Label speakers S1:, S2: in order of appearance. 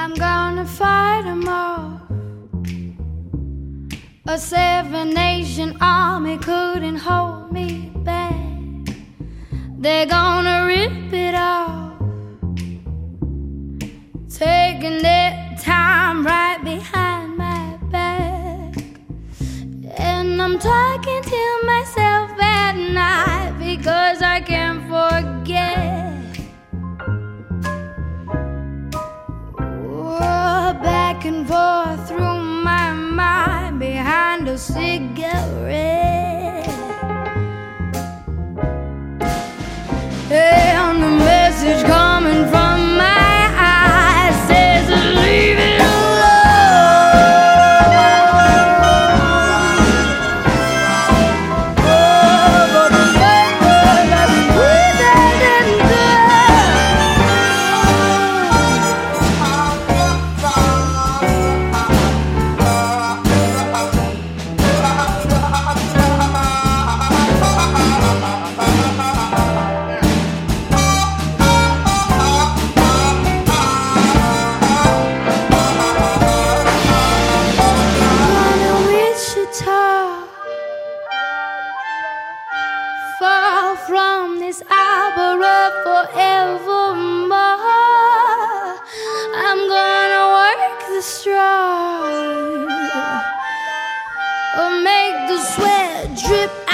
S1: I'm gonna fight 'em off. A 7-nation army couldn't hold me back. They're gonna rip it off, taking their time right behind my back. And I'm talking to myself at night because I can't forget. Back and forth through my mind behind a cigarette. And the message coming from my eyes says, leave it far from this arbor forevermore. I'm gonna work the straw or make the sweat drip